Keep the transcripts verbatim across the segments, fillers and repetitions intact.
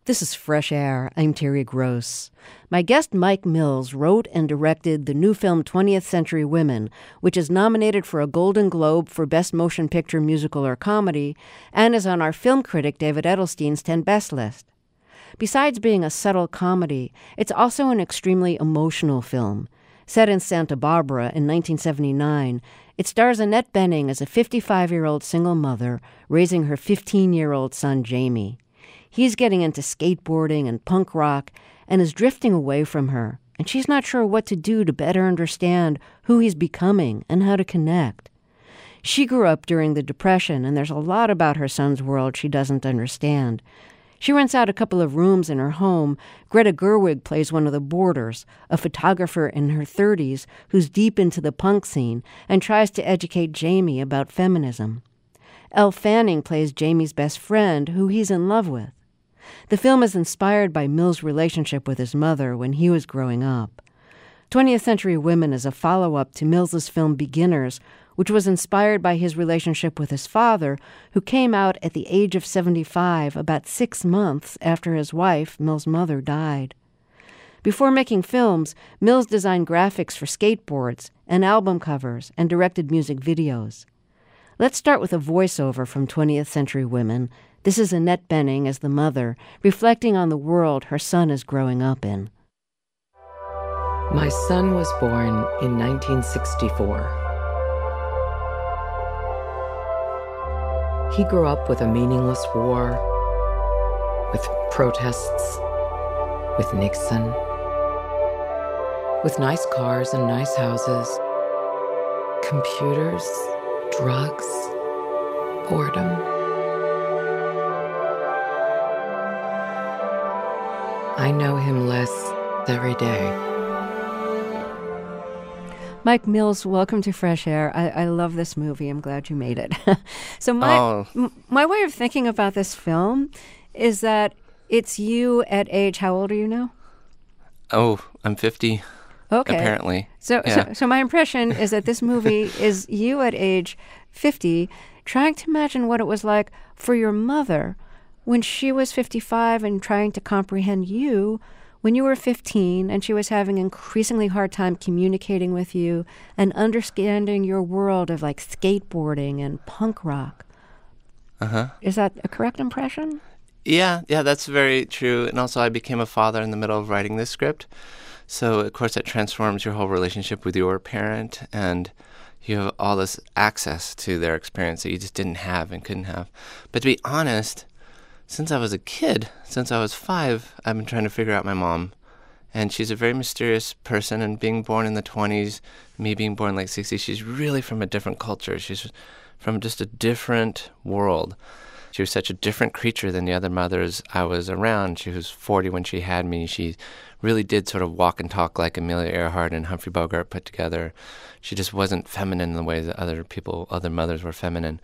This is Fresh Air. I'm Terry Gross. My guest Mike Mills wrote and directed the new film twentieth Century Women, which is nominated for a Golden Globe for Best Motion Picture Musical or Comedy, and is on our film critic David Edelstein's ten Best list. Besides being a subtle comedy, it's also an extremely emotional film. Set in Santa Barbara in nineteen seventy-nine, it stars Annette Bening as a fifty-five-year-old single mother raising her fifteen-year-old son Jamie. He's getting into skateboarding and punk rock and is drifting away from her, and she's not sure what to do to better understand who he's becoming and how to connect. She grew up during the Depression, and there's a lot about her son's world she doesn't understand. She rents out a couple of rooms in her home. Greta Gerwig plays one of the boarders, a photographer in her thirties who's deep into the punk scene and tries to educate Jamie about feminism. Elle Fanning plays Jamie's best friend, who he's in love with. The film is inspired by Mills' relationship with his mother when he was growing up. twentieth Century Women is a follow-up to Mills' film Beginners, which was inspired by his relationship with his father, who came out at the age of seventy-five, about six months after his wife, Mills' mother, died. Before making films, Mills designed graphics for skateboards and album covers and directed music videos. Let's start with a voiceover from twentieth Century Women. This is Annette Bening as the mother, reflecting on the world her son is growing up in. My son was born in nineteen sixty-four. He grew up with a meaningless war, with protests, with Nixon, with nice cars and nice houses, computers, drugs, boredom. I know him less every day. Mike Mills, welcome to Fresh Air. I, I love this movie. I'm glad you made it. so my oh. m- my way of thinking about this film is that it's you at age, how old are you now? Oh, I'm fifty. Okay. Apparently. So, yeah. so, so my impression is that this movie is you at age fifty trying to imagine what it was like for your mother when she was fifty-five and trying to comprehend you when you were fifteen and she was having an increasingly hard time communicating with you and understanding your world of like skateboarding and punk rock. Uh-huh. Is that a correct impression? Yeah, yeah, that's very true. And also I became a father in the middle of writing this script. So, of course, that transforms your whole relationship with your parent, and you have all this access to their experience that you just didn't have and couldn't have. But to be honest, since I was a kid, since I was five, I've been trying to figure out my mom. And she's a very mysterious person, and being born in the twenties, me being born in late sixties, she's really from a different culture. She's from just a different world. She was such a different creature than the other mothers I was around. She was forty when she had me. She really did sort of walk and talk like Amelia Earhart and Humphrey Bogart put together. She just wasn't feminine in the way that other people, other mothers were feminine.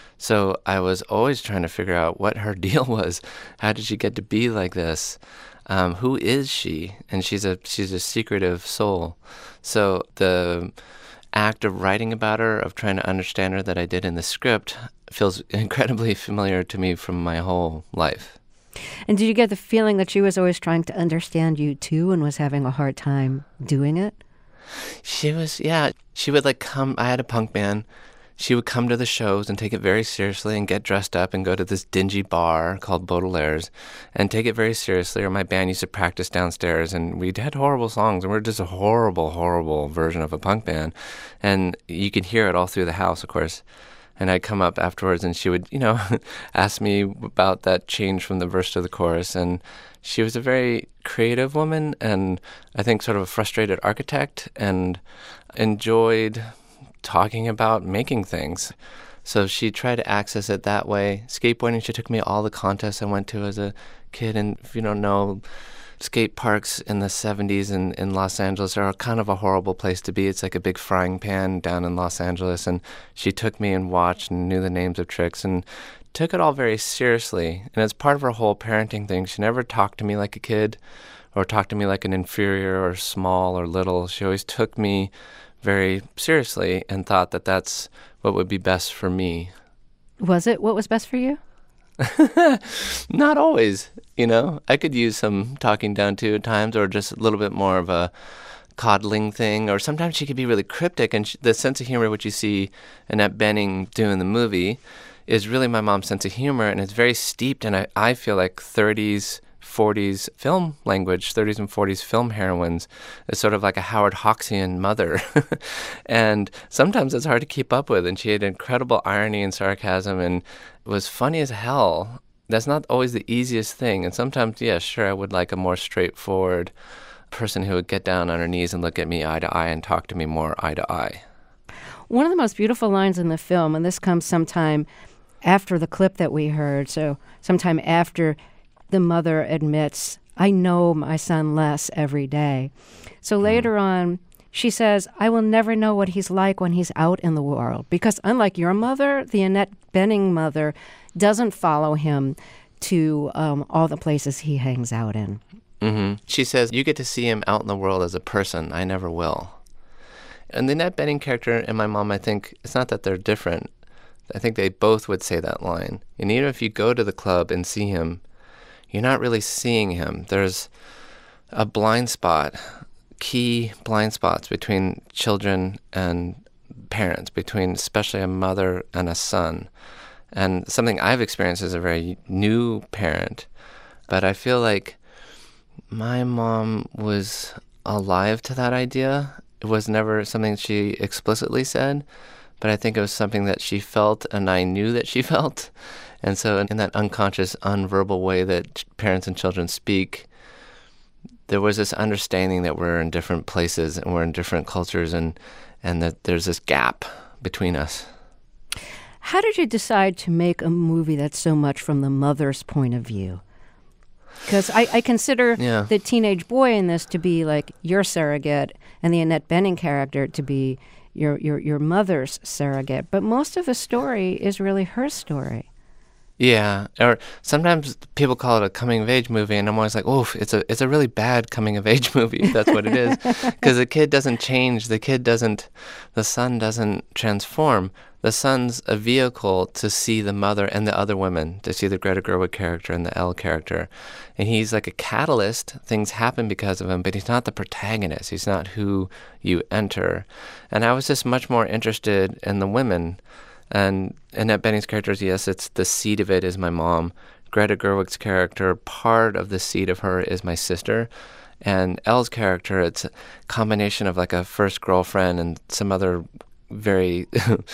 So I was always trying to figure out what her deal was. How did she get to be like this? Um, who is she? And she's a she's a secretive soul. So the act of writing about her, of trying to understand her that I did in the script, feels incredibly familiar to me from my whole life. And did you get the feeling that she was always trying to understand you too and was having a hard time doing it? She was, yeah. She would like come, I had a punk band. She would come to the shows and take it very seriously and get dressed up and go to this dingy bar called Baudelaire's and take it very seriously. Or my band used to practice downstairs, and we had horrible songs, and we were just a horrible, horrible version of a punk band. And you could hear it all through the house, of course. And I'd come up afterwards, and she would, you know, ask me about that change from the verse to the chorus. And she was a very creative woman, and I think sort of a frustrated architect, and enjoyed talking about making things. So she tried to access it that way. Skateboarding, she took me to all the contests I went to as a kid. And if you don't know, skate parks in the seventies in, in Los Angeles are kind of a horrible place to be. It's like a big frying pan down in Los Angeles. And she took me and watched and knew the names of tricks and took it all very seriously. And as part of her whole parenting thing, she never talked to me like a kid or talked to me like an inferior or small or little. She always took me very seriously and thought that that's what would be best for me. Was it? What was best for you? Not always, you know. I could use some talking down to at times, or just a little bit more of a coddling thing. Or sometimes she could be really cryptic, and she, the sense of humor which you see Annette Bening do in the movie is really my mom's sense of humor, and it's very steeped in, I, I feel like, thirties, forties film language, thirties and forties film heroines. It's sort of like a Howard Hawksian mother. And sometimes it's hard to keep up with, and she had incredible irony and sarcasm and was funny as hell. That's not always the easiest thing, and sometimes, yeah, sure, I would like a more straightforward person who would get down on her knees and look at me eye to eye and talk to me more eye to eye. One of the most beautiful lines in the film, and this comes sometime after the clip that we heard, so sometime after the mother admits, I know my son less every day. So mm. later on, she says, I will never know what he's like when he's out in the world. Because unlike your mother, the Annette Bening mother doesn't follow him to um, all the places he hangs out in. Mm-hmm. She says, you get to see him out in the world as a person. I never will. And the Annette Bening character and my mom, I think, it's not that they're different. I think they both would say that line. And even if you go to the club and see him, you're not really seeing him. There's a blind spot, key blind spots between children and parents, between especially a mother and a son. And something I've experienced as a very new parent. But I feel like my mom was alive to that idea. It was never something she explicitly said, but I think it was something that she felt and I knew that she felt. And so in that unconscious, unverbal way that parents and children speak, there was this understanding that we're in different places and we're in different cultures, and, and that there's this gap between us. How did you decide to make a movie that's so much from the mother's point of view? Because I, I consider yeah. the teenage boy in this to be like your surrogate and the Annette Bening character to be your, your, your mother's surrogate. But most of the story is really her story. Yeah, or sometimes people call it a coming-of-age movie, and I'm always like, oof, it's a it's a really bad coming-of-age movie. That's what it is. Because the kid doesn't change. The kid doesn't, the son doesn't transform. The son's a vehicle to see the mother and the other women, to see the Greta Gerwig character and the Elle character. And he's like a catalyst. Things happen because of him, but he's not the protagonist. He's not who you enter. And I was just much more interested in the women. And Annette Bening's character, yes, it's the seed of it is my mom. Greta Gerwig's character, part of the seed of her is my sister. And Elle's character, it's a combination of like a first girlfriend and some other very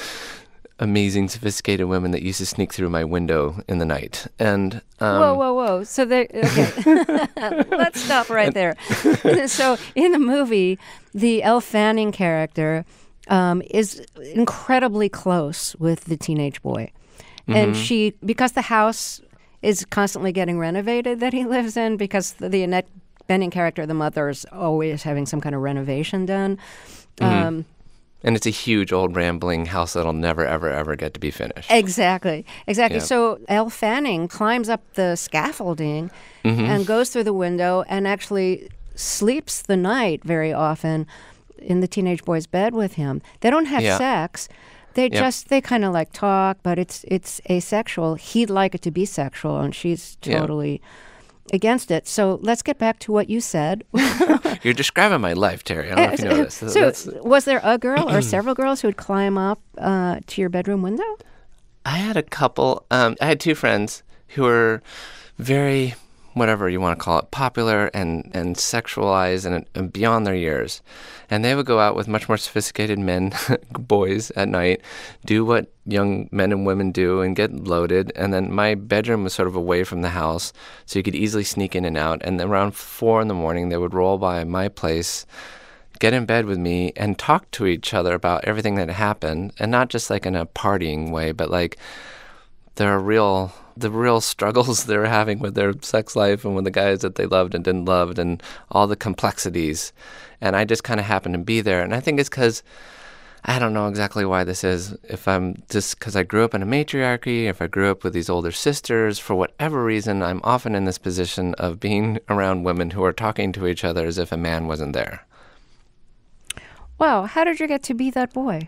amazing, sophisticated women that used to sneak through my window in the night. And um, whoa, whoa, whoa! So they okay. Let's stop right there. So in the movie, the Elle Fanning character um, is incredibly close with the teenage boy, mm-hmm. and she because the house is constantly getting renovated that he lives in, because the, the Annette Bening character, the mother, is always having some kind of renovation done. Mm-hmm. Um, And it's a huge, old, rambling house that'll never, ever, ever get to be finished. Exactly. Exactly. Yep. So Elle Fanning climbs up the scaffolding mm-hmm. and goes through the window and actually sleeps the night very often in the teenage boy's bed with him. They don't have yeah. sex. They yep. just, they kind of like talk, but it's it's asexual. He'd like it to be sexual, and she's totally... Yep. against it. So let's get back to what you said. You're describing my life, Terry. I don't know if you know this. So That's... was there a girl or several girls who would climb up uh, to your bedroom window? I had a couple. Um, I had two friends who were very, whatever you want to call it, popular and, and sexualized and, and beyond their years. And they would go out with much more sophisticated men, boys at night, do what young men and women do and get loaded. And then my bedroom was sort of away from the house, so you could easily sneak in and out. And then around four in the morning, they would roll by my place, get in bed with me, and talk to each other about everything that happened. And not just like in a partying way, but like there are real... the real struggles they were having with their sex life and with the guys that they loved and didn't love and all the complexities. And I just kind of happened to be there. And I think it's because, I don't know exactly why this is, if I'm just because I grew up in a matriarchy, if I grew up with these older sisters, for whatever reason, I'm often in this position of being around women who are talking to each other as if a man wasn't there. Wow, how did you get to be that boy?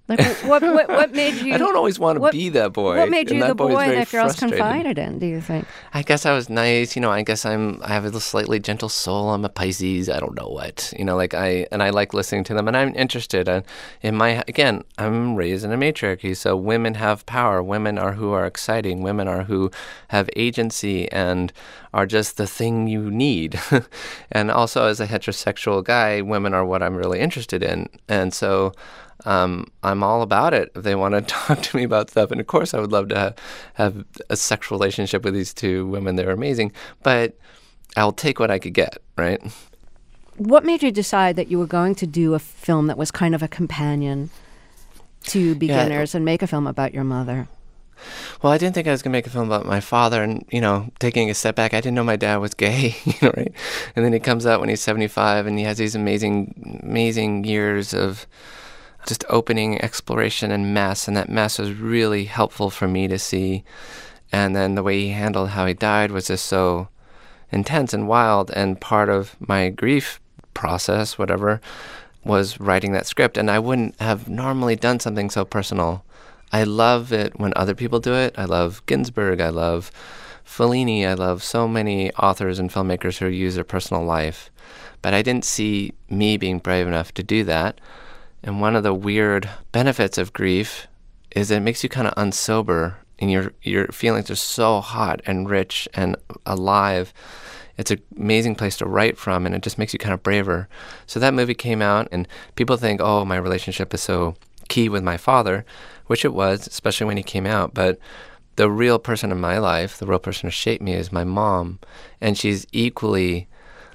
Like, what, what, what made you... I don't always want to what, be that boy. What made you that the boy that girls frustrated. confided in, do you think? I guess I was nice. You know, I guess I'm, I have a slightly gentle soul. I'm a Pisces. I don't know what. You know, like I, and I like listening to them. And I'm interested in, in my, again, I'm raised in a matriarchy. So women have power. Women are who are exciting. Women are who have agency and are just the thing you need. And also as a heterosexual guy, women are what I'm really interested in. And so... Um, I'm all about it if they want to talk to me about stuff. And of course, I would love to have, have a sexual relationship with these two women. They're amazing. But I'll take what I could get, right? What made you decide that you were going to do a film that was kind of a companion to beginners yeah. and make a film about your mother? Well, I didn't think I was going to make a film about my father. And, you know, taking a step back, I didn't know my dad was gay, you know, right? And then he comes out when he's seventy-five and he has these amazing, amazing years of... just opening exploration and mess, and that mess was really helpful for me to see. And then the way he handled how he died was just so intense and wild, and part of my grief process, whatever, was writing that script. And I wouldn't have normally done something so personal. I love it when other people do it. I love Ginsberg, I love Fellini, I love so many authors and filmmakers who use their personal life. But I didn't see me being brave enough to do that. And one of the weird benefits of grief is that it makes you kind of unsober, and your your feelings are so hot and rich and alive. It's an amazing place to write from, and it just makes you kind of braver. So that movie came out, and people think, oh, my relationship is so key with my father, which it was, especially when he came out. But the real person in my life, the real person who shaped me is my mom, and she's equally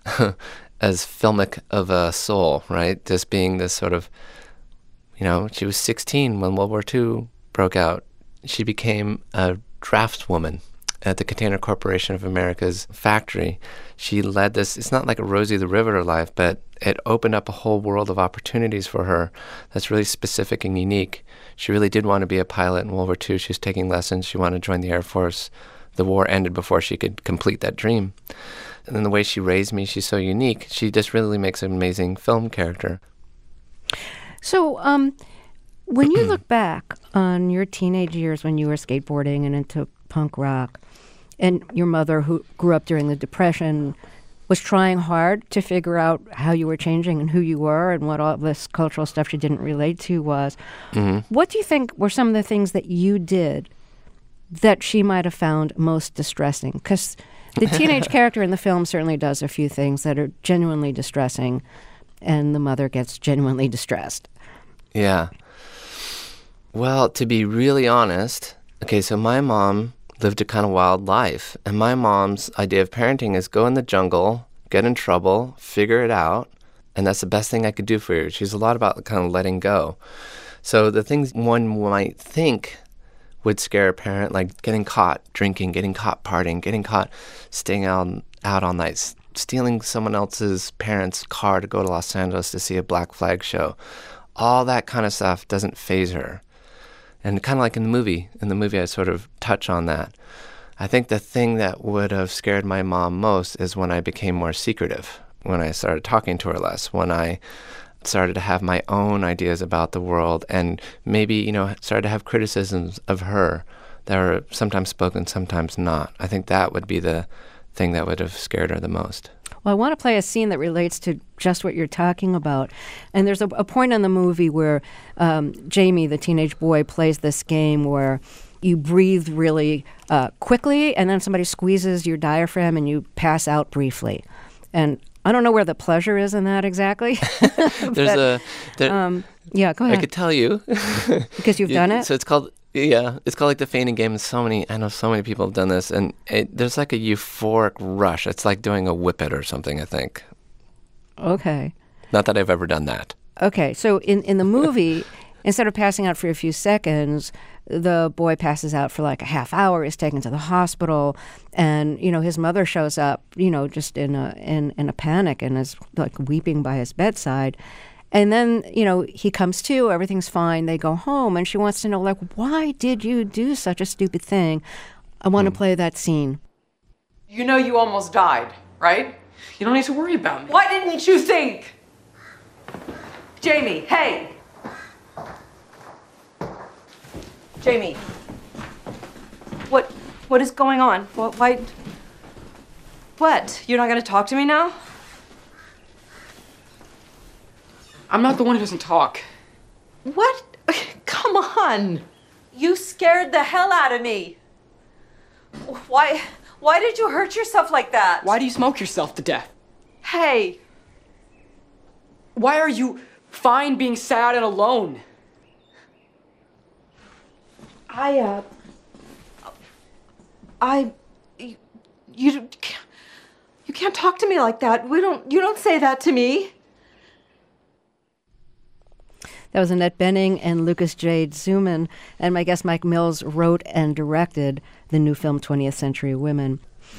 as filmic of a soul, right? Just being this sort of, you know, she was sixteen when World War Two broke out. She became a draftswoman at the Container Corporation of America's factory. She led this, it's not like a Rosie the Riveter life, but it opened up a whole world of opportunities for her that's really specific and unique. She really did want to be a pilot in World War Two. She was taking lessons. She wanted to join the Air Force. The war ended before she could complete that dream. And then the way she raised me, she's so unique. She just really makes an amazing film character. So um, when you look back on your teenage years when you were skateboarding and into punk rock, and your mother, who grew up during the Depression, was trying hard to figure out how you were changing and who you were and what all this cultural stuff she didn't relate to was, mm-hmm. what do you think were some of the things that you did that she might have found most distressing? Because the teenage character in the film certainly does a few things that are genuinely distressing, and the mother gets genuinely distressed. Yeah. Well, to be really honest, okay, so my mom lived a kind of wild life, and my mom's idea of parenting is go in the jungle, get in trouble, figure it out, and that's the best thing I could do for you. She's a lot about kind of letting go. So the things one might think would scare a parent, like getting caught drinking, getting caught partying, getting caught staying out, out all night, stealing someone else's parents' car to go to Los Angeles to see a Black Flag show. All that kind of stuff doesn't faze her. And kind of like in the movie, in the movie I sort of touch on that. I think the thing that would have scared my mom most is when I became more secretive, when I started talking to her less, when I started to have my own ideas about the world and maybe, you know, started to have criticisms of her that were sometimes spoken, sometimes not. I think that would be the thing that would have scared her the most. Well, I want to play a scene that relates to just what you're talking about. And there's a, a point in the movie where um, Jamie, the teenage boy, plays this game where you breathe really uh, quickly and then somebody squeezes your diaphragm and you pass out briefly. And I don't know where the pleasure is in that exactly. There's but, a... There, um, yeah, go ahead. I could tell you. Because you've done it? So it's called... Yeah, it's called like the fainting game. So many, I know so many people have done this, and it, there's like a euphoric rush. It's like doing a whip it or something, I think. Okay. Not that I've ever done that. Okay, so in, in the movie, instead of passing out for a few seconds, the boy passes out for like a half hour, is taken to the hospital, and, you know, his mother shows up, you know, just in a in, in a panic and is like weeping by his bedside. And then, you know, he comes to, everything's fine, they go home, and she wants to know, like, why did you do such a stupid thing? I want to mm. play that scene. You know you almost died, right? You don't need to worry about me. Why didn't you think? Jamie, hey! Jamie. What what is going on? What why What? You're not gonna talk to me now? I'm not the one who doesn't talk. What? Come on. You scared the hell out of me. Why why did you hurt yourself like that? Why do you smoke yourself to death? Hey. Why are you fine being sad and alone? I, uh... I... You, you, you can't talk to me like that. We don't... You don't say that to me. That was Annette Bening and Lucas Jade Zuman. And my guest Mike Mills wrote and directed the new film twentieth Century Women.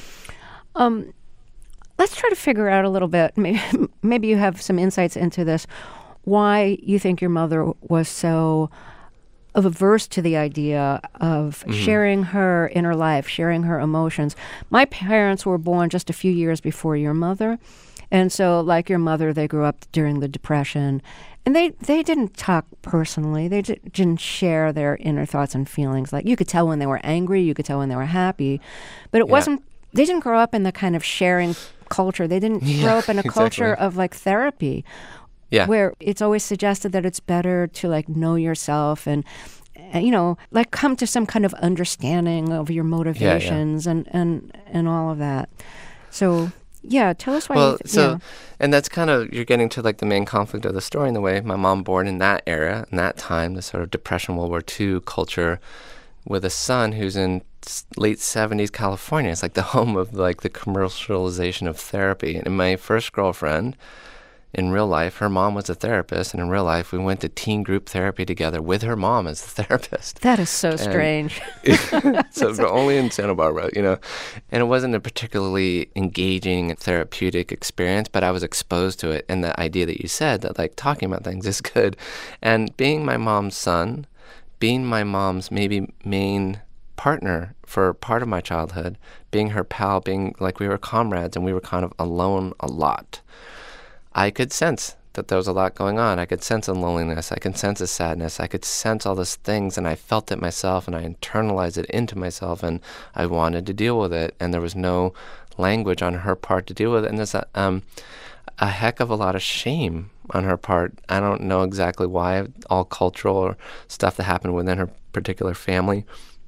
Um, let's try to figure out a little bit, maybe, maybe you have some insights into this, why you think your mother was so averse to the idea of mm-hmm. sharing her inner life, sharing her emotions. My parents were born just a few years before your mother. And so, like your mother, they grew up during the Depression. And they, they didn't talk personally. They j- didn't share their inner thoughts and feelings. Like, you could tell when they were angry. You could tell when they were happy. But it yeah. wasn't, they didn't grow up in the kind of sharing culture. They didn't yeah, grow up in a exactly. culture of, like, therapy. Yeah. Where it's always suggested that it's better to, like, know yourself and, and, you know, like, come to some kind of understanding of your motivations yeah, yeah. and, and, and all of that. So... Yeah, tell us why. Well, you th- so, yeah. and that's kind of, you're getting to like the main conflict of the story in the way. My mom born in that era, in that time, the sort of Depression, World War Two culture, with a son who's in late seventies California. It's like the home of like the commercialization of therapy. And my first girlfriend, in real life, her mom was a therapist, and in real life, we went to teen group therapy together with her mom as the therapist. That is so and strange. so, but only in Santa Barbara, you know. And it wasn't a particularly engaging therapeutic experience, but I was exposed to it, and the idea that you said, that, like, talking about things is good. And being my mom's son, being my mom's maybe main partner for part of my childhood, being her pal, being, like, we were comrades, and we were kind of alone a lot. I could sense that there was a lot going on. I could sense a loneliness. I could sense a sadness. I could sense all those things, and I felt it myself, and I internalized it into myself, and I wanted to deal with it, and there was no language on her part to deal with it. And there's a, um, a heck of a lot of shame on her part. I don't know exactly why, all cultural stuff that happened within her particular family,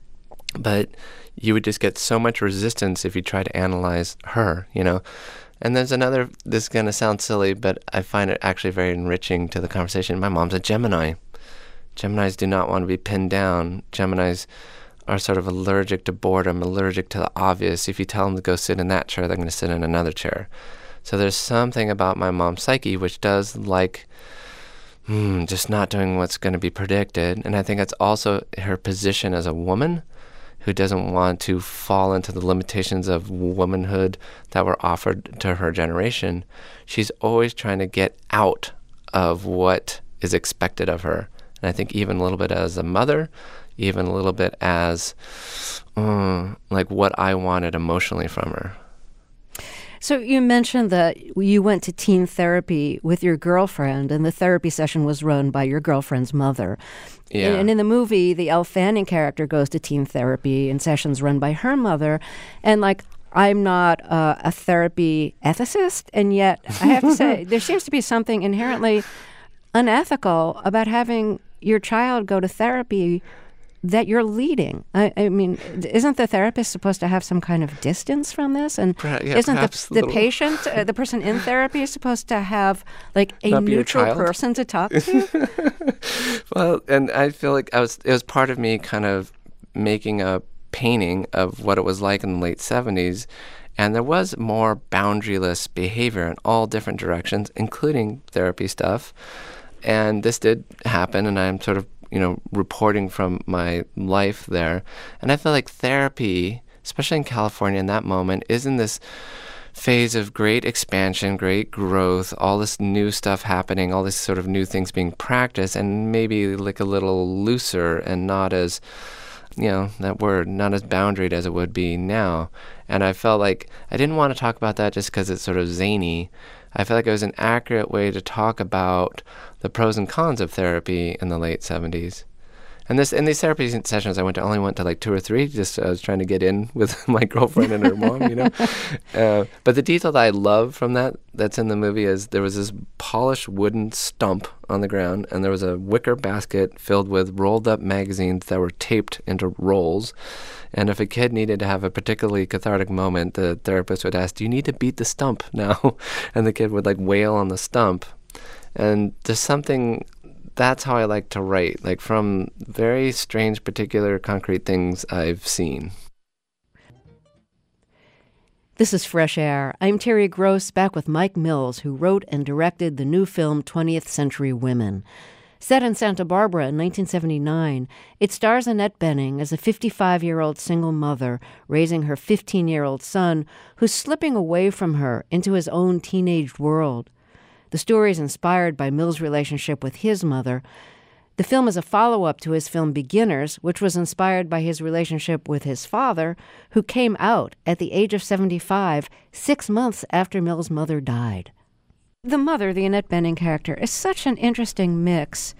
but you would just get so much resistance if you try to analyze her, you know. And there's another, this is going to sound silly, but I find it actually very enriching to the conversation. My mom's a Gemini. Geminis do not want to be pinned down. Geminis are sort of allergic to boredom, allergic to the obvious. If you tell them to go sit in that chair, they're going to sit in another chair. So there's something about my mom's psyche which does like hmm, just not doing what's going to be predicted. And I think it's also her position as a woman who doesn't want to fall into the limitations of womanhood that were offered to her generation. She's always trying to get out of what is expected of her. And I think even a little bit as a mother, even a little bit as um, like what I wanted emotionally from her. So you mentioned that you went to teen therapy with your girlfriend, and the therapy session was run by your girlfriend's mother. Yeah. And in the movie, the Elle Fanning character goes to teen therapy in sessions run by her mother. And, like, I'm not uh, a therapy ethicist, and yet I have to say there seems to be something inherently unethical about having your child go to therapy that you're leading. I, I mean, isn't the therapist supposed to have some kind of distance from this? And perhaps, yeah, isn't the, the patient, uh, the person in therapy, is supposed to have like a neutral person to talk to? Well, and I feel like I was. It was part of me kind of making a painting of what it was like in the late seventies, and there was more boundaryless behavior in all different directions, including therapy stuff. And this did happen, and I'm sort of, you know, reporting from my life there. And I feel like therapy, especially in California in that moment, is in this phase of great expansion, great growth, all this new stuff happening, all this sort of new things being practiced, and maybe like a little looser and not as, you know, that word, not as boundaried as it would be now. And I felt like I didn't want to talk about that just because it's sort of zany. I felt like it was an accurate way to talk about the pros and cons of therapy in the late seventies. And this in these therapy sessions, I went to only went to like two or three. Just I was trying to get in with my girlfriend and her mom, you know. Uh, but the detail that I love from that that's in the movie is there was this polished wooden stump on the ground, and there was a wicker basket filled with rolled up magazines that were taped into rolls. And if a kid needed to have a particularly cathartic moment, the therapist would ask, "Do you need to beat the stump now?" And the kid would like wail on the stump. And there's something. That's how I like to write, like from very strange, particular, concrete things I've seen. This is Fresh Air. I'm Terry Gross, back with Mike Mills, who wrote and directed the new film twentieth Century Women. Set in Santa Barbara in nineteen seventy-nine, it stars Annette Bening as a fifty-five-year-old single mother raising her fifteen-year-old son, who's slipping away from her into his own teenage world. The story is inspired by Mills' relationship with his mother. The film is a follow-up to his film Beginners, which was inspired by his relationship with his father, who came out at the age of seventy-five, six months after Mills' mother died. The mother, the Annette Bening character, is such an interesting mix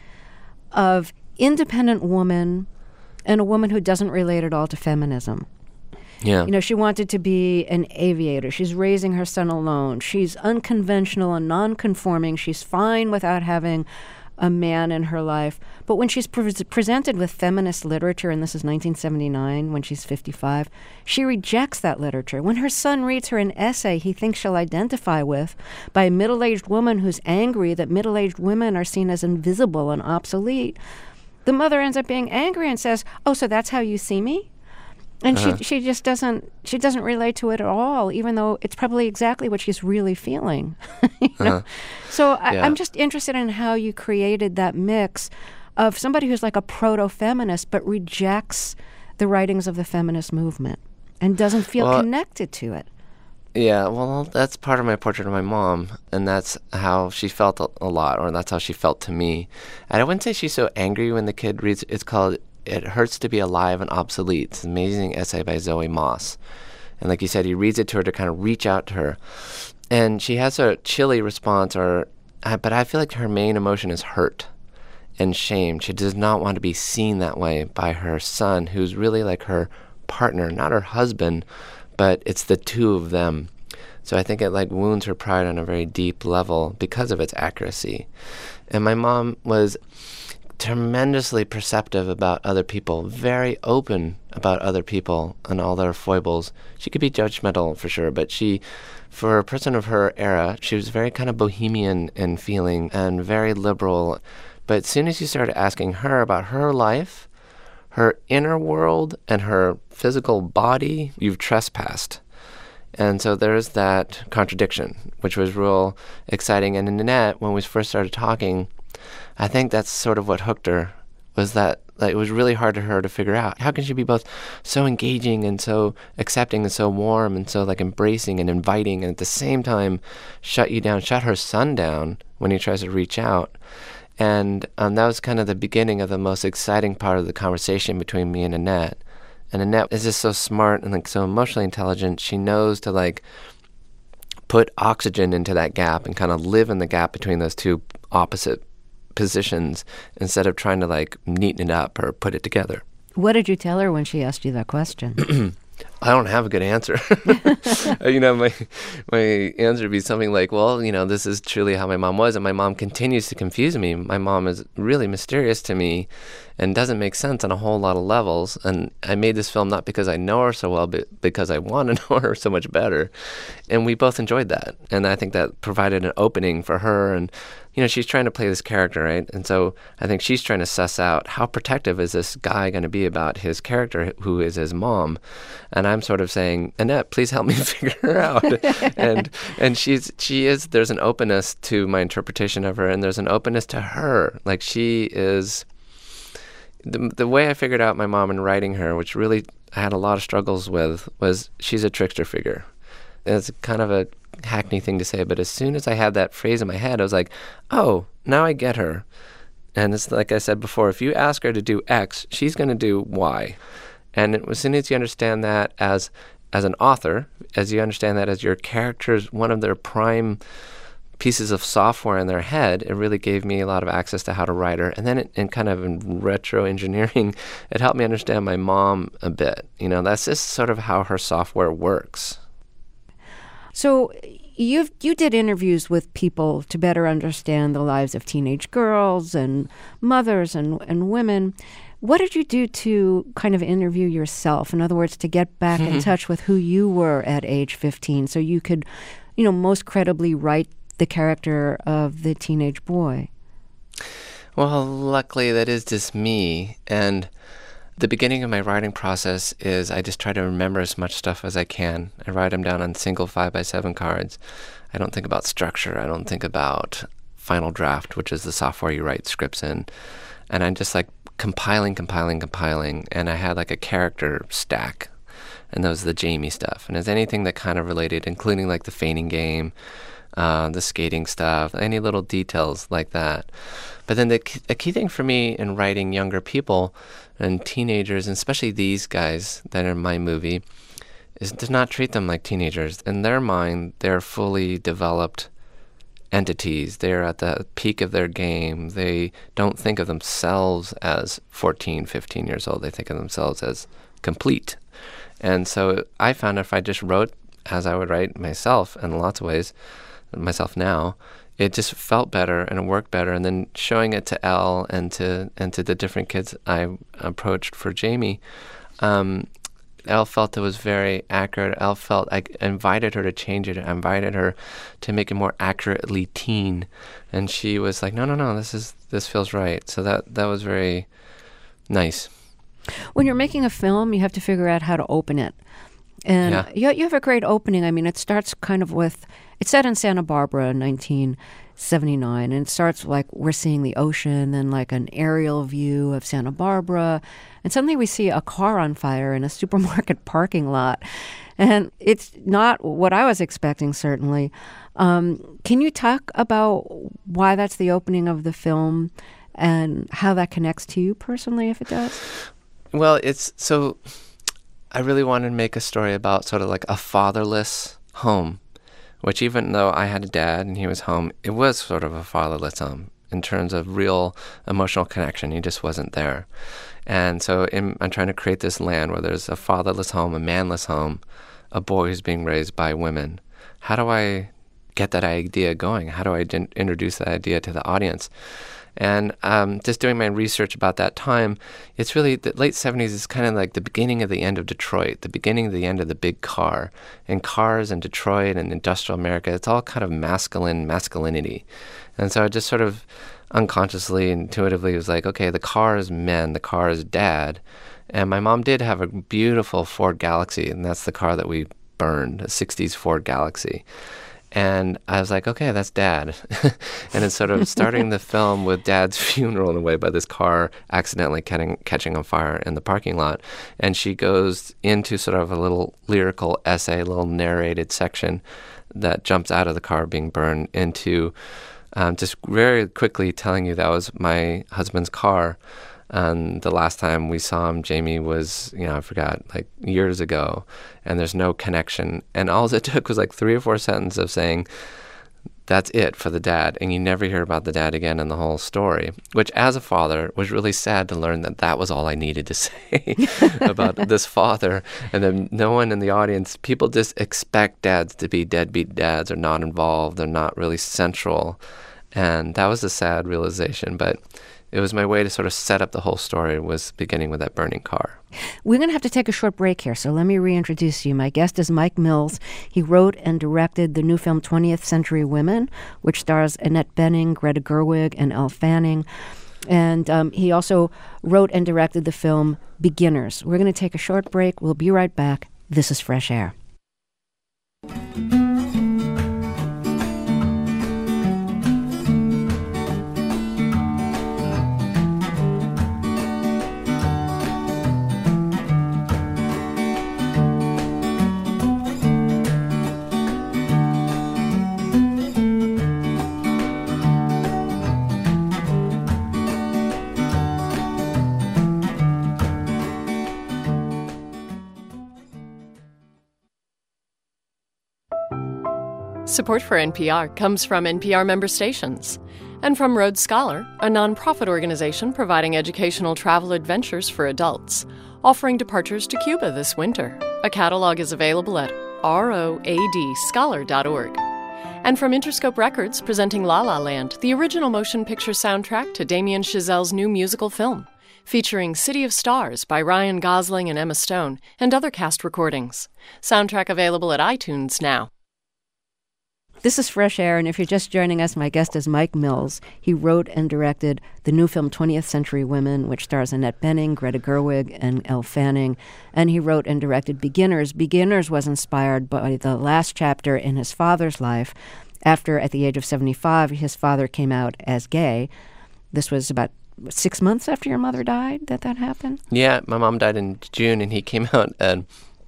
of independent woman and a woman who doesn't relate at all to feminism. Yeah. You know, she wanted to be an aviator. She's raising her son alone. She's unconventional and non-conforming. She's fine without having a man in her life. But when she's pre- presented with feminist literature, and this is nineteen seventy-nine, when she's fifty-five, she rejects that literature. When her son reads her an essay he thinks she'll identify with by a middle-aged woman who's angry that middle-aged women are seen as invisible and obsolete, the mother ends up being angry and says, "Oh, so that's how you see me?" And uh-huh. she she just doesn't she doesn't relate to it at all, even though it's probably exactly what she's really feeling. you know? uh-huh. So I, yeah. I'm just interested in how you created that mix of somebody who's like a proto-feminist but rejects the writings of the feminist movement and doesn't feel well, connected to it. Yeah, well, that's part of my portrait of my mom, and that's how she felt a, a lot, or that's how she felt to me. And I wouldn't say she's so angry when the kid reads. It's called It Hurts to Be Alive and Obsolete. It's an amazing essay by Zoe Moss. And like you said, he reads it to her to kind of reach out to her. And she has a chilly response, or uh, but I feel like her main emotion is hurt and shame. She does not want to be seen that way by her son, who's really like her partner, not her husband, but it's the two of them. So I think it like wounds her pride on a very deep level because of its accuracy. And my mom was tremendously perceptive about other people, very open about other people and all their foibles. She could be judgmental for sure, but she, for a person of her era, she was very kind of bohemian in feeling and very liberal. But as soon as you started asking her about her life, her inner world, and her physical body, you've trespassed. And so there's that contradiction, which was real exciting. And in Annette, when we first started talking, I think that's sort of what hooked her, was that like, it was really hard for her to figure out. How can she be both so engaging and so accepting and so warm and so like embracing and inviting, and at the same time shut you down, shut her son down when he tries to reach out? And um, that was kind of the beginning of the most exciting part of the conversation between me and Annette. And Annette is just so smart and like so emotionally intelligent. She knows to like put oxygen into that gap and kind of live in the gap between those two opposite positions instead of trying to like neaten it up or put it together. What did you tell her when she asked you that question? I don't have a good answer. you know, my my answer would be something like, well, you know, this is truly how my mom was, and my mom continues to confuse me. My mom is really mysterious to me and doesn't make sense on a whole lot of levels. And I made this film not because I know her so well, but because I want to know her so much better. And we both enjoyed that. And I think that provided an opening for her. And, you know, she's trying to play this character, right? And so I think she's trying to suss out how protective is this guy going to be about his character, who is his mom. And I'm sort of saying, Annette, please help me figure her out. and and she's she is, there's an openness to my interpretation of her, and there's an openness to her. Like she is, the the way I figured out my mom in writing her, which really I had a lot of struggles with, was she's a trickster figure. It's kind of a hackney thing to say, but as soon as I had that phrase in my head, I was like, oh, now I get her. And it's like I said before, if you ask her to do X, she's going to do Y. And as soon as you understand that as as an author, as you understand that as your character's one of their prime pieces of software in their head, it really gave me a lot of access to how to write her. And then it, in kind of in retro engineering, it helped me understand my mom a bit. You know, that's just sort of how her software works. So you you did interviews with people to better understand the lives of teenage girls and mothers and, and women. What did you do to kind of interview yourself? In other words, to get back in touch with who you were at age fifteen so you could, you know, most credibly write the character of the teenage boy? Well, luckily that is just me. And the beginning of my writing process is I just try to remember as much stuff as I can. I write them down on single five by seven cards. I don't think about structure. I don't think about Final Draft, which is the software you write scripts in. And I'm just like compiling, compiling, compiling. And I had like a character stack. And that was the Jamie stuff. And as anything that kind of related, including like the feigning game, uh, the skating stuff, any little details like that. But then the key, the key thing for me in writing younger people and teenagers, and especially these guys that are in my movie, is to not treat them like teenagers. In their mind, they're fully developed entities. They're at the peak of their game. They don't think of themselves as fourteen, fifteen years old. They think of themselves as complete. And so I found if I just wrote as I would write myself in lots of ways, myself now, it just felt better and it worked better. And then showing it to Elle and to and to the different kids I approached for Jamie, um, Elle felt it was very accurate. Elle felt I invited her to change it. I invited her to make it more accurately teen. And she was like, no, no, no, this is this feels right. So that, that was very nice. When you're making a film, you have to figure out how to open it. And yeah. you, you have a great opening. I mean, it starts kind of with, it's set in Santa Barbara in nineteen seventy-nine, and it starts like we're seeing the ocean, then like an aerial view of Santa Barbara, and suddenly we see a car on fire in a supermarket parking lot. And it's not what I was expecting, certainly. Um, can you talk about why that's the opening of the film and how that connects to you personally, if it does? Well, it's so... I really wanted to make a story about sort of like a fatherless home, which even though I had a dad and he was home, it was sort of a fatherless home in terms of real emotional connection. He just wasn't there. And so in, I'm trying to create this land where there's a fatherless home, a manless home, a boy who's being raised by women. How do I get that idea going? How do I d- introduce that idea to the audience? And um, just doing my research about that time, it's really the late seventies is kind of like the beginning of the end of Detroit, the beginning of the end of the big car. And cars and Detroit and industrial America, it's all kind of masculine masculinity. And so I just sort of unconsciously, intuitively was like, okay, the car is men, the car is dad. And my mom did have a beautiful Ford Galaxy, and that's the car that we burned, a sixties Ford Galaxy. And I was like, okay, that's Dad. And it's sort of starting the film with Dad's funeral in a way by this car accidentally catching, catching on fire in the parking lot. And she goes into sort of a little lyrical essay, a little narrated section that jumps out of the car being burned into um, just very quickly telling you that was my husband's car. And the last time we saw him, Jamie was, you know, I forgot, like years ago, and there's no connection. And all it took was like three or four sentences of saying, that's it for the dad. And you never hear about the dad again in the whole story, which as a father was really sad to learn that that was all I needed to say about this father. And then no one in the audience, people just expect dads to be deadbeat dads or not involved. They're not really central. And that was a sad realization. But it was my way to sort of set up the whole story, was beginning with that burning car. We're going to have to take a short break here, so let me reintroduce you. My guest is Mike Mills. He wrote and directed the new film twentieth Century Women, which stars Annette Bening, Greta Gerwig, and Elle Fanning. And um, he also wrote and directed the film Beginners. We're going to take a short break. We'll be right back. This is Fresh Air. Support for N P R comes from N P R member stations and from Rhodes Scholar, a nonprofit organization providing educational travel adventures for adults, offering departures to Cuba this winter. A catalog is available at road scholar dot org. And from Interscope Records, presenting La La Land, the original motion picture soundtrack to Damien Chazelle's new musical film, featuring City of Stars by Ryan Gosling and Emma Stone, and other cast recordings. Soundtrack available at iTunes now. This is Fresh Air, and if you're just joining us, my guest is Mike Mills. He wrote and directed the new film twentieth Century Women, which stars Annette Bening, Greta Gerwig, and Elle Fanning. And he wrote and directed Beginners. Beginners was inspired by the last chapter in his father's life. After, at the age of seventy-five, his father came out as gay. This was about six months after your mother died that that happened? Yeah, my mom died in June, and he came out and,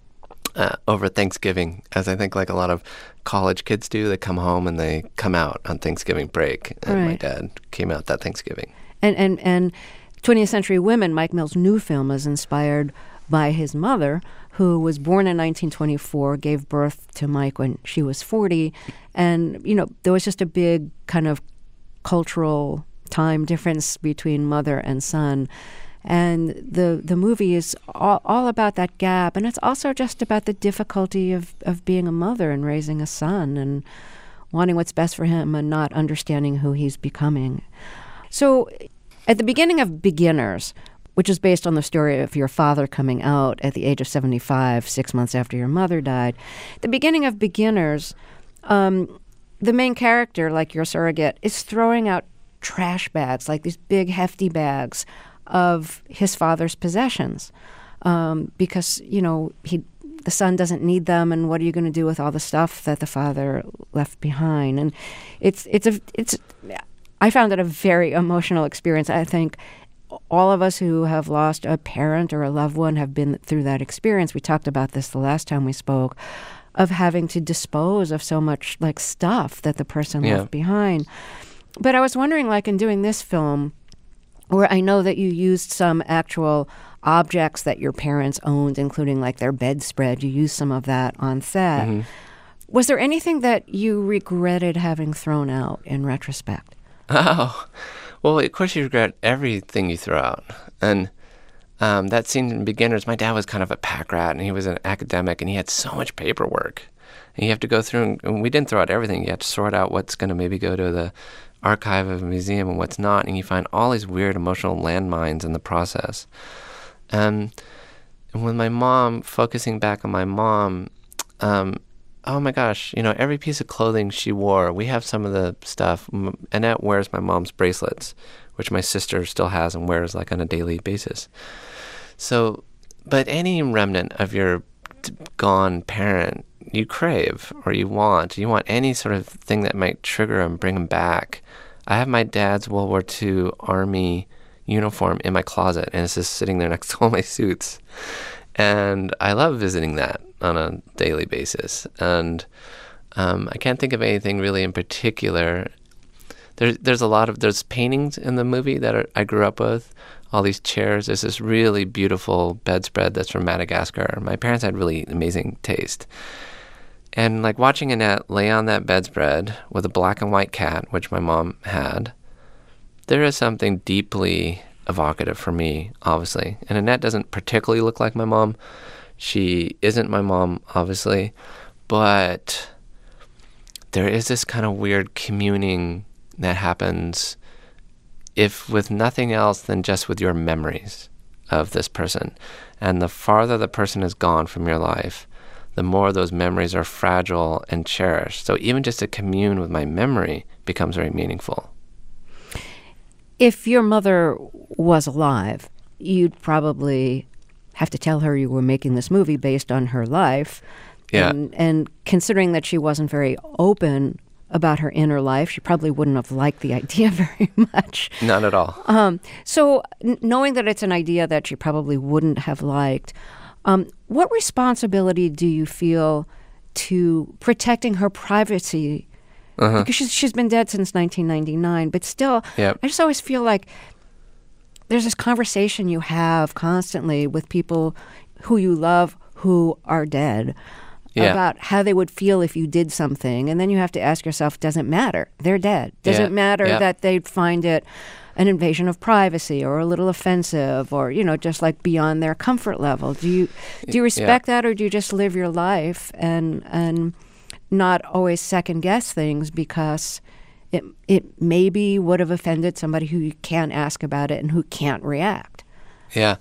uh, over Thanksgiving, as I think like a lot of college kids do. They come home and they come out on Thanksgiving break, and right. my dad came out that Thanksgiving. And, and, and twentieth Century Women, Mike Mills' new film, is inspired by his mother, who was born in nineteen twenty-four, gave birth to Mike when she was forty. And, you know, there was just a big kind of cultural time difference between mother and son. And the the movie is all, all about that gap. And it's also just about the difficulty of, of being a mother and raising a son and wanting what's best for him and not understanding who he's becoming. So at the beginning of Beginners, which is based on the story of your father coming out at the age of seventy-five, six months after your mother died, the beginning of Beginners, um, the main character, like your surrogate, is throwing out trash bags, like these big, hefty bags of his father's possessions, um, because, you know, he the son doesn't need them, and what are you going to do with all the stuff that the father left behind? And it's it's a it's I found it a very emotional experience. I think all of us who have lost a parent or a loved one have been through that experience. We talked about this the last time we spoke, of having to dispose of so much like stuff that the person Yeah. left behind. But I was wondering, like in doing this film, where I know that you used some actual objects that your parents owned, including like their bedspread, you used some of that on set. Mm-hmm. Was there anything that you regretted having thrown out in retrospect? Oh, well, of course you regret everything you throw out. And um, that scene in Beginners, my dad was kind of a pack rat, and he was an academic, and he had so much paperwork. And you have to go through, and, and we didn't throw out everything. You have to sort out what's going to maybe go to the archive of a museum and what's not, and you find all these weird emotional landmines in the process. Um, and with my mom, focusing back on my mom, um, oh my gosh, you know, every piece of clothing she wore, we have some of the stuff. M- Annette wears my mom's bracelets, which my sister still has and wears like on a daily basis. So, but any remnant of your t- gone parent, you crave or you want. You want any sort of thing that might trigger them, bring them back. I have my dad's World War Two Army uniform in my closet, and it's just sitting there next to all my suits. And I love visiting that on a daily basis. And um, I can't think of anything really in particular. There's there's a lot of, there's paintings in the movie that are, I grew up with, all these chairs. There's this really beautiful bedspread that's from Madagascar. My parents had really amazing taste. And like watching Annette lay on that bedspread with a black and white cat, which my mom had, there is something deeply evocative for me, obviously. And Annette doesn't particularly look like my mom. She isn't my mom, obviously. But there is this kind of weird communing that happens, if with nothing else than just with your memories of this person. And the farther the person is gone from your life, the more those memories are fragile and cherished. So even just to commune with my memory becomes very meaningful. If your mother was alive, you'd probably have to tell her you were making this movie based on her life. Yeah. And, and considering that she wasn't very open about her inner life, she probably wouldn't have liked the idea very much. Not at all. Um, so n- knowing that it's an idea that she probably wouldn't have liked, um, what responsibility do you feel to protecting her privacy? Uh-huh. Because she's, she's been dead since nineteen ninety-nine, but still, Yep. I just always feel like there's this conversation you have constantly with people who you love who are dead. Yeah. about how they would feel if you did something. And then you have to ask yourself, does it matter? They're dead. Does Yeah. it matter Yeah. that they'd find it an invasion of privacy or a little offensive or, you know, just like beyond their comfort level? Do you do you respect Yeah. that, or do you just live your life and and not always second guess things because it it maybe would have offended somebody who you can't ask about it and who can't react? Yeah,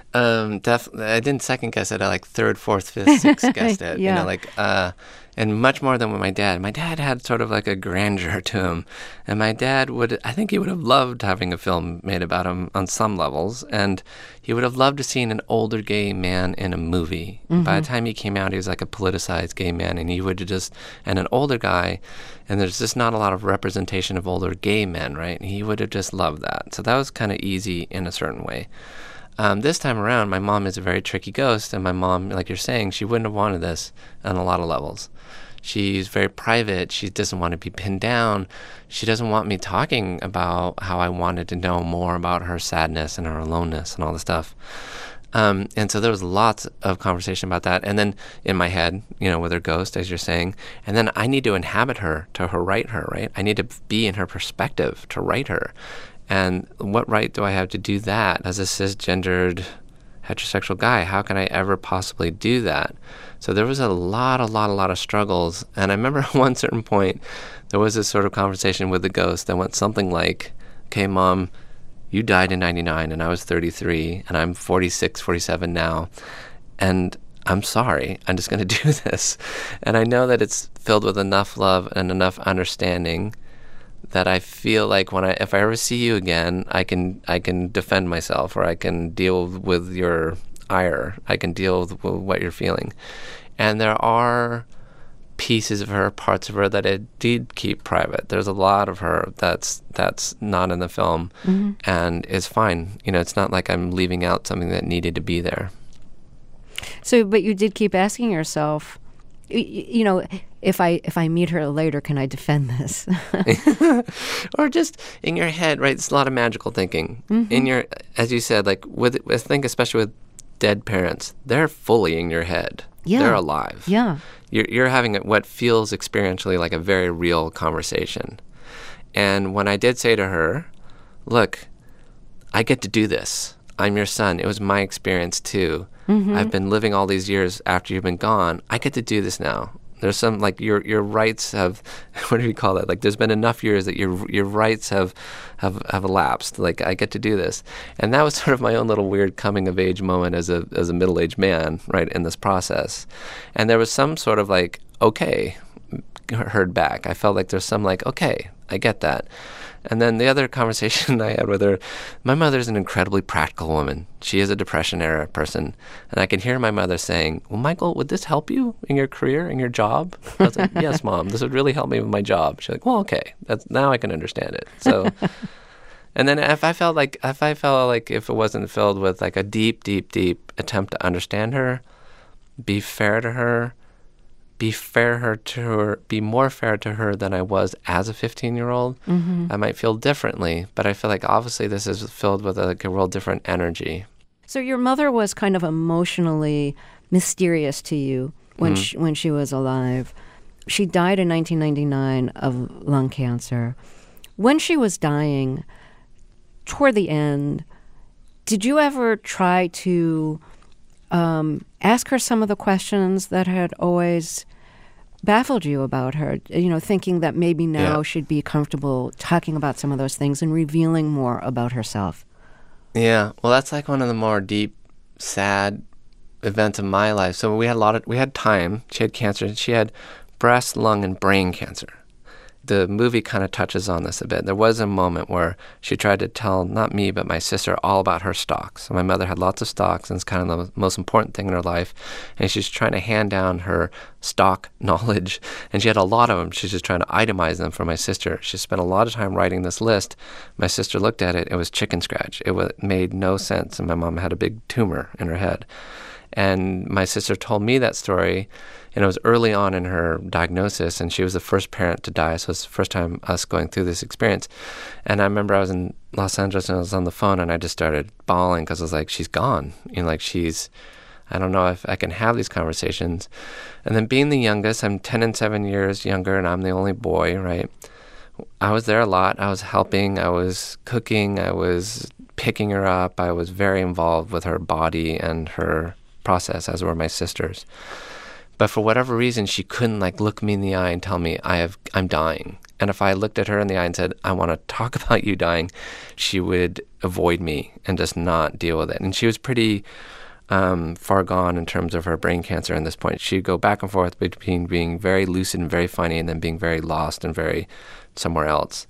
um, definitely. I didn't second guess it. I like third, fourth, fifth, sixth guessed it. You Yeah. know, like, uh, and much more than with my dad. My dad had sort of like a grandeur to him, and my dad would. I think he would have loved having a film made about him on some levels, and he would have loved to seen an older gay man in a movie. By the time he came out, he was like a politicized gay man, and he would have just and an older guy, and there's just not a lot of representation of older gay men, right? And he would have just loved that. So that was kind of easy in a certain way. Um, this time around, my mom is a very tricky ghost, and my mom, like you're saying, she wouldn't have wanted this on a lot of levels. She's very private. She doesn't want to be pinned down. She doesn't want me talking about how I wanted to know more about her sadness and her aloneness and all this stuff. Um, and so there was lots of conversation about that. And then in my head, you know, with her ghost, as you're saying, and then I need to inhabit her to her write her, right? I need to be in her perspective to write her. And what right do I have to do that as a cisgendered heterosexual guy? How can I ever possibly do that? So there was a lot, a lot, a lot of struggles. And I remember at one certain point, there was this sort of conversation with the ghost that went something like, okay, Mom, you died in ninety-nine and I was thirty-three and I'm forty-six, forty-seven now. And I'm sorry, I'm just going to do this. And I know that it's filled with enough love and enough understanding that I feel like when I, if I ever see you again, I can, I can defend myself, or I can deal with your ire. I can deal with, with what you're feeling. And there are pieces of her, parts of her that I did keep private. There's a lot of her that's that's not in the film, mm-hmm. and it's fine. You know, it's not like I'm leaving out something that needed to be there. So, but you did keep asking yourself, you, you know, if I if I meet her later, can I defend this? Or just in your head, right? It's a lot of magical thinking. Mm-hmm. In your, as you said, like with, I think especially with dead parents, they're fully in your head. Yeah. They're alive. Yeah. You're, you're having what feels experientially like a very real conversation. And when I did say to her, look, I get to do this. I'm your son. It was my experience too. Mm-hmm. I've been living all these years after you've been gone. I get to do this now. There's some, like, your your rights have, what do you call it? Like, there's been enough years that your your rights have, have have elapsed. Like, I get to do this. And that was sort of my own little weird coming of age moment as a as a middle-aged man, right, in this process. And there was some sort of like, okay, heard back. I felt like there's some like, okay, I get that. And then the other conversation I had with her, my mother's an incredibly practical woman. She is a Depression-era person. And I can hear my mother saying, well, Michael, would this help you in your career, in your job? I was like, yes, Mom, this would really help me with my job. She's like, well, okay, that's, now I can understand it. So, and then if I felt like, if I felt like if it wasn't filled with like a deep, deep, deep attempt to understand her, be fair to her, be fair her to her, be more fair to her than I was as a fifteen-year-old, mm-hmm. I might feel differently. But I feel like obviously this is filled with a, like a real different energy. So your mother was kind of emotionally mysterious to you when mm-hmm. she, when she was alive. She died in nineteen ninety-nine of lung cancer. When she was dying, toward the end, did you ever try to um, ask her some of the questions that had always baffled you about her, you know, thinking that maybe now yeah. she'd be comfortable talking about some of those things and revealing more about herself? Yeah, well, that's like one of the more deep, sad events of my life. So we had a lot of, we had time. She had cancer. She had breast, lung, and brain cancer. The movie kind of touches on this a bit. There was a moment where she tried to tell, not me, but my sister, all about her stocks. So my mother had lots of stocks, and it's kind of the most important thing in her life. And she's trying to hand down her stock knowledge. And she had a lot of them. She's just trying to itemize them for my sister. She spent a lot of time writing this list. My sister looked at it. It was chicken scratch. It was, made no sense. And my mom had a big tumor in her head. And my sister told me that story, and it was early on in her diagnosis, and she was the first parent to die, so it's the first time us going through this experience. And I remember I was in Los Angeles, and I was on the phone, and I just started bawling, because I was like, she's gone. You know, like, she's, I don't know if I can have these conversations. And then being the youngest, I'm ten and seven years younger, and I'm the only boy, right? I was there a lot. I was helping. I was cooking. I was picking her up. I was very involved with her body and her process, as were my sisters. But for whatever reason, she couldn't like look me in the eye and tell me I have I'm dying. And if I looked at her in the eye and said, I want to talk about you dying, she would avoid me and just not deal with it. And she was pretty um, far gone in terms of her brain cancer at this point. She'd go back and forth between being very lucid and very funny and then being very lost and very somewhere else.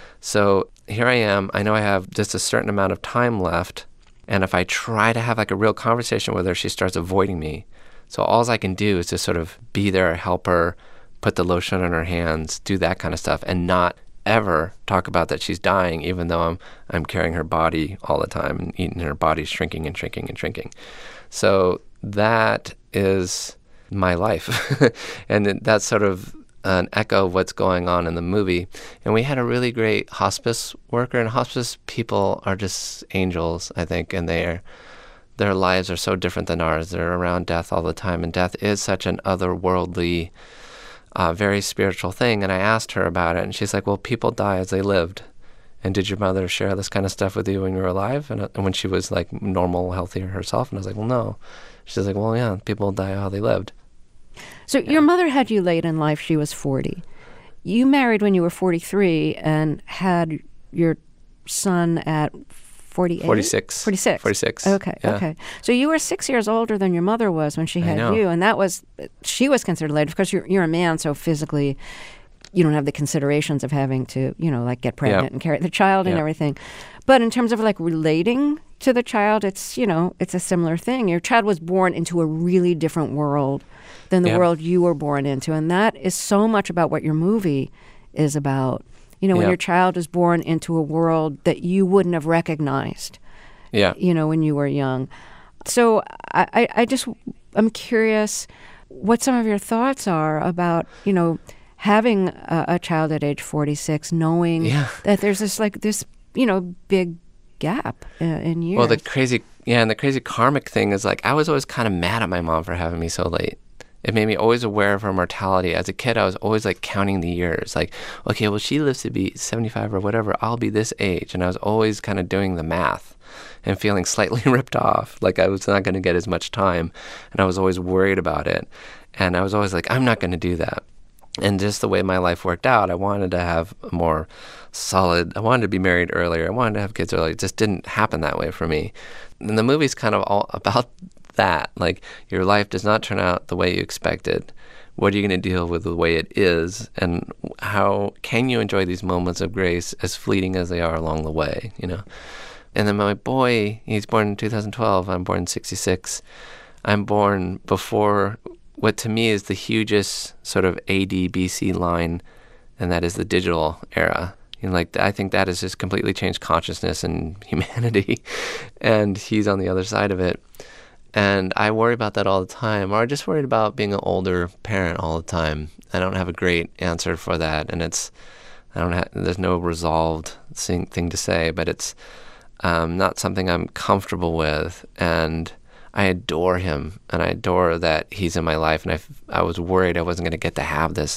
So here I am. I know I have just a certain amount of time left. And if I try to have like a real conversation with her, she starts avoiding me. So all I can do is just sort of be there, help her, put the lotion on her hands, do that kind of stuff, and not ever talk about that she's dying, even though I'm I'm carrying her body all the time and eating her body shrinking and shrinking and shrinking. So that is my life. And that's sort of an echo of what's going on in the movie. And we had a really great hospice worker, and hospice people are just angels, I think, and they're their lives are so different than ours. They're around death all the time, and death is such an otherworldly, uh, very spiritual thing. And I asked her about it, and she's like, well, people die as they lived. And did your mother share this kind of stuff with you when you were alive? And, and when she was like normal, healthy herself? And I was like, well, no. She's like, well, yeah, people die how they lived. So yeah. Your mother had you late in life. She was forty. You married when you were forty-three and had your son at forty-eight? forty-six. forty-six. forty-six. Okay, yeah. okay. So you were six years older than your mother was when she I had know. you, and that was, she was considered late because you're, you're a man, so physically you don't have the considerations of having to, you know, like get pregnant Yep. and carry the child and Yep. everything. But in terms of like relating to the child, it's, you know, it's a similar thing. Your child was born into a really different world than the Yep. world you were born into, and that is so much about what your movie is about. You know, when Yep. your child is born into a world that you wouldn't have recognized. Yeah. You know, when you were young. So I, I, I just, I'm curious what some of your thoughts are about, you know, having a, a child at age forty-six, knowing Yeah. that there's this, like, this, you know, big gap uh, in years. Well, the crazy, yeah, and the crazy karmic thing is like, I was always kind of mad at my mom for having me so late. It made me always aware of her mortality. As a kid, I was always like counting the years. Like, okay, well, she lives to be seventy-five or whatever. I'll be this age. And I was always kind of doing the math and feeling slightly ripped off. Like I was not going to get as much time. And I was always worried about it. And I was always like, I'm not going to do that. And just the way my life worked out, I wanted to have a more solid, I wanted to be married earlier. I wanted to have kids earlier. It just didn't happen that way for me. And the movie's kind of all about that. Like, your life does not turn out the way you expected. What are you going to deal with the way it is? And how can you enjoy these moments of grace as fleeting as they are along the way, you know? And then my boy, he's born in two thousand twelve. I'm born in sixty-six. I'm born before what to me is the hugest sort of A D B C line, and that is the digital era. You know, like, I think that has just completely changed consciousness and humanity, and he's on the other side of it. And I worry about that all the time, or I just worried about being an older parent all the time. I don't have a great answer for that, and it's, I don't have, there's no resolved thing to say, but it's um, not something I'm comfortable with. And I adore him, and I adore that he's in my life, and I, I was worried I wasn't going to get to have this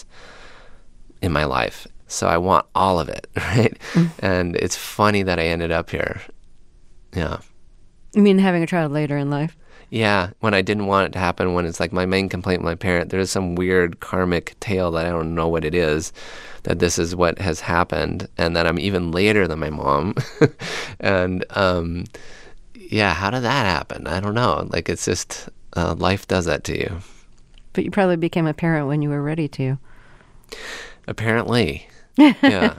in my life. So I want all of it, right? Mm. And it's funny that I ended up here. Yeah. You mean having a child later in life? Yeah, when I didn't want it to happen, when it's like my main complaint with my parent, there's some weird karmic tale that I don't know what it is, that this is what has happened, and that I'm even later than my mom. and um, yeah, how did that happen? I don't know. Like, it's just, uh, life does that to you. But you probably became a parent when you were ready to. Apparently. Yeah.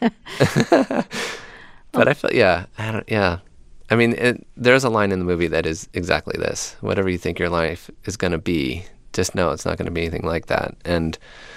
But I feel, yeah, I don't, yeah. I mean, it, there's a line in the movie that is exactly this. Whatever you think your life is going to be, just know it's not going to be anything like that. And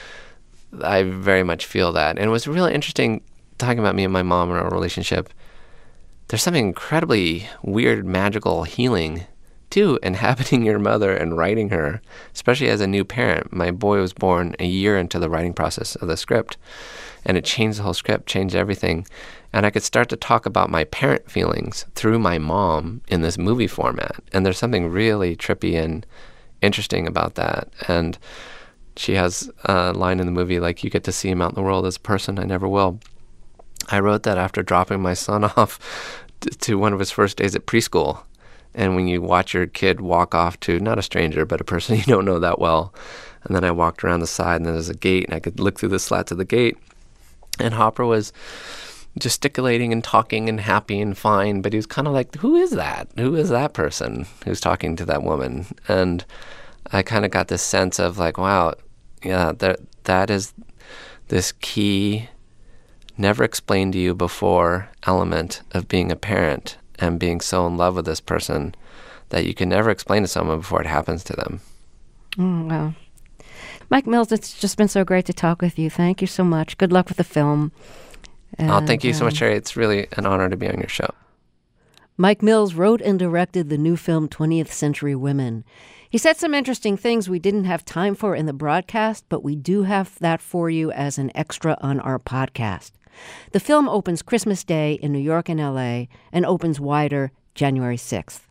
I very much feel that. And it was really interesting talking about me and my mom and our relationship. There's something incredibly weird, magical healing, too, inhabiting your mother and writing her, especially as a new parent. My boy was born a year into the writing process of the script, and it changed the whole script, changed everything. And I could start to talk about my parent feelings through my mom in this movie format. And there's something really trippy and interesting about that. And she has a line in the movie, like, you get to see him out in the world as a person, I never will. I wrote that after dropping my son off t- to one of his first days at preschool. And when you watch your kid walk off to, not a stranger, but a person you don't know that well. And then I walked around the side, and then there's a gate, and I could look through the slats of the gate. And Hopper was gesticulating and talking and happy and fine, but he was kind of like, who is that? Who is that person who's talking to that woman? And I kind of got this sense of like, wow, yeah, that that is this key, never explained to you before element of being a parent and being so in love with this person that you can never explain to someone before it happens to them. Mm, wow. Mike Mills, it's just been so great to talk with you. Thank you so much. Good luck with the film. And, oh, thank you so much, um, Sherry. It's really an honor to be on your show. Mike Mills wrote and directed the new film twentieth Century Women. He said some interesting things we didn't have time for in the broadcast, but we do have that for you as an extra on our podcast. The film opens Christmas Day in New York and L A and opens wider January sixth.